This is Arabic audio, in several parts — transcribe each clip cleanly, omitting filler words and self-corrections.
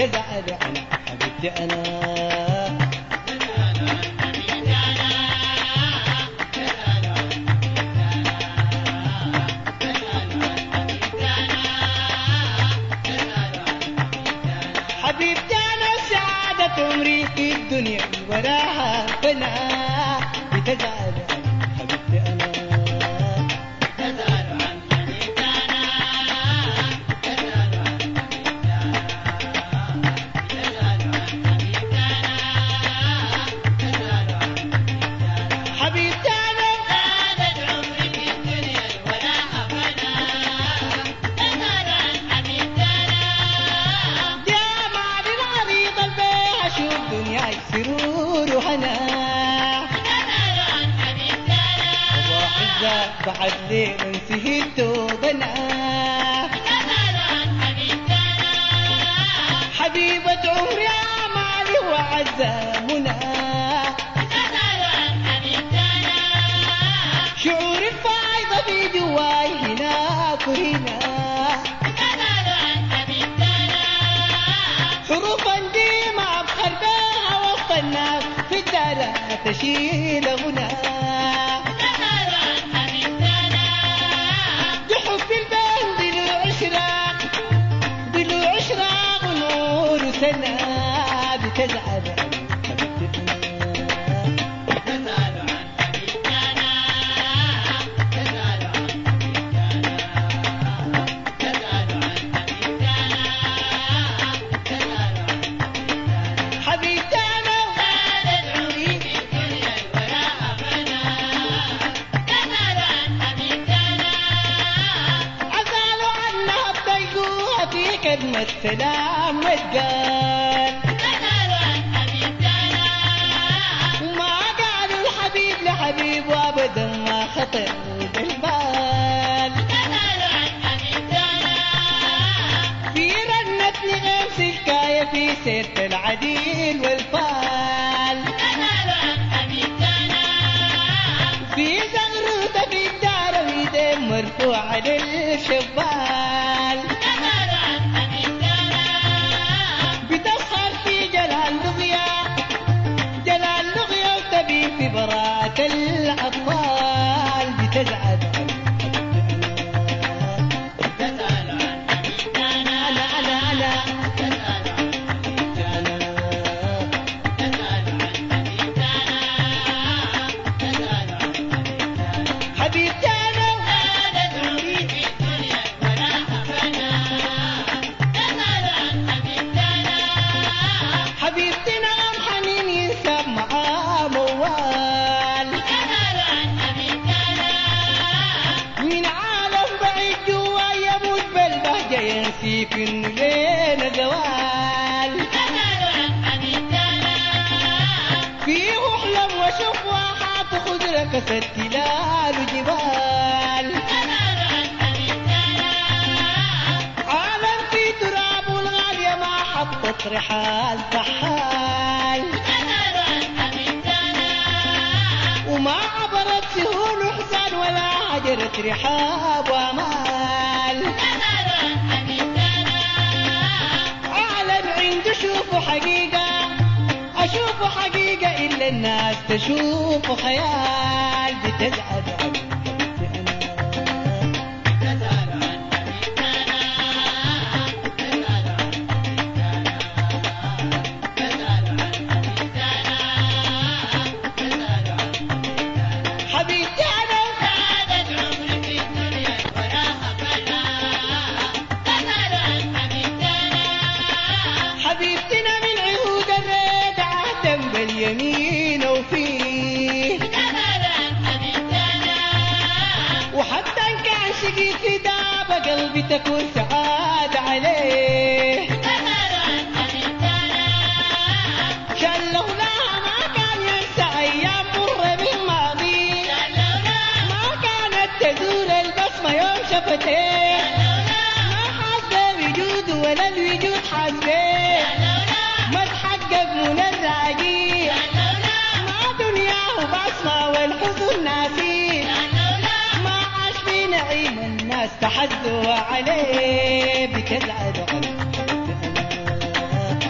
بتزعل عن حبيبتي أنا. حبيبتي أنا سعادة عمري في الدنيا وراها فنا بتزعل عن حبيبتي أنا. سرور وهنا بعد لي انتهيت وبنا حبيبة عمري أعمالي وعزة منى شعور الفايضة في جواي هناك وهنا حروفا ديما بخربها وسط الناس في الدارة تشيل غنى بحب البين ضلوع اشراق ونور سنة بتزعل عن حبيبتي كلمة سلام وتقال وما قالوا الحبيب لحبيب وابدا ما خطر بالبال في رنتني غير سلكاية في سيرة العديل والفال في زغروطة في الدار ويدين مرفوعة للشبال في براءة الأطفال بتزعل عن حبيبتي أنا حبيبتي نغم حنين ينسب معاه موال من عالم بعيد جوا يموت بالبهجة ينسي في الليل زوال فيه أحلم وشوف واحات خضرة كسر تلال وجبال عالم في تراب والغالية ما حطت رحال سحال وما عبرت سهول وحزان ولا هجرت رحاب وامال عالم عنده شوفوا حقيقة اشوفوا حقيقة الا الناس تشوفوا خيال بتزعل عن حبيبتنا من عهود الريد عهدا باليمين وفيه وحتى ان كان شقيق في داب قلبي تكون سعادة عليه شان لولاها ما كان ينسى ايام مرة من ماضي ما كانت تزول البسمة يوم شفتيه ما حاسة وجود ولا الوجود حاسبيه ما تحقق من الراجي ما دنياه بسمة والحزن ناسي ما عاش في نعيم الناس تحزوا عليه بتزعل عن حبيبتي أنا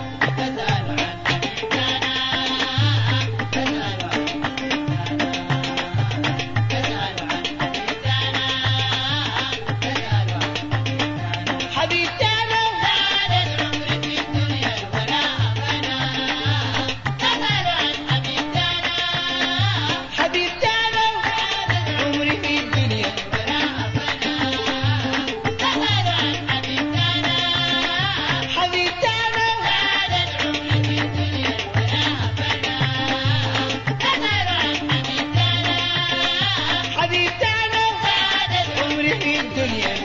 في الدنيا